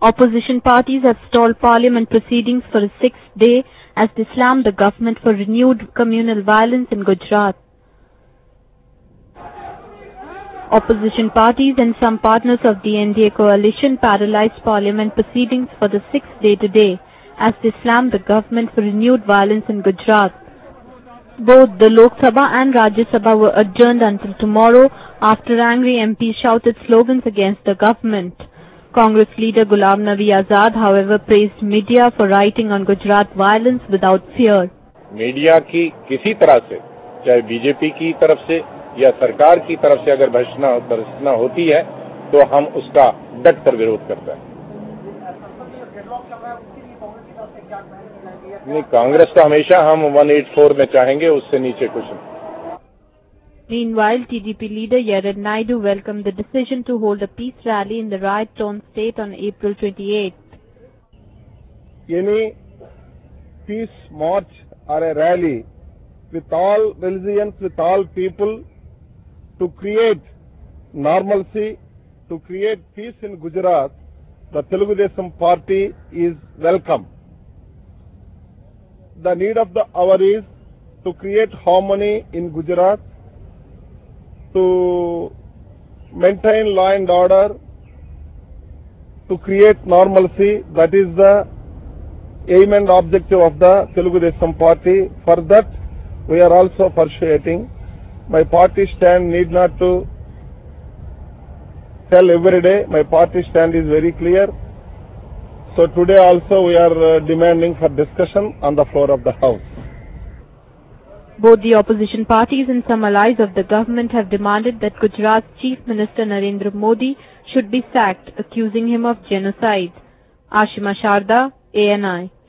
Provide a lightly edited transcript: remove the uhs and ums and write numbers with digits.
Opposition parties have stalled parliament proceedings for a sixth day as they slammed the government for renewed communal violence in Gujarat. Opposition parties and some partners of the NDA coalition paralyzed parliament proceedings for the sixth day today as they slammed the government for renewed violence in Gujarat. Both the Lok Sabha and Rajya Sabha were adjourned until tomorrow after angry MPs shouted slogans against the government. Congress leader Ghulam Nabi Azad, however, praised media for writing on Gujarat violence without fear. Media की किसी तरह से, चाहे BJP की तरफ से या सरकार की तरफ से अगर भर्त्सना होती है, तो हम उसका डट कर विरोध करते हैं। नहीं, कांग्रेस तो हमेशा हम 184 में चाहेंगे, उससे नीचे कुछ नहीं। Meanwhile, TDP leader Yared Naidu welcomed the decision to hold a peace rally in the riot-torn state on April 28th. Any peace march or a rally with all religions, with all people, to create normalcy, to create peace in Gujarat, the Telugu Desam party is welcome. The need of the hour is to create harmony in Gujarat, to maintain law and order, to create normalcy. That is the aim and objective of the Telugu Desam party. For that, we are also pursuing. My party stand need not to tell every day. My party stand is very clear. So today also we are demanding for discussion on the floor of the House. Both the opposition parties and some allies of the government have demanded that Gujarat's Chief Minister Narendra Modi should be sacked, accusing him of genocide. Ashima Sharda, ANI.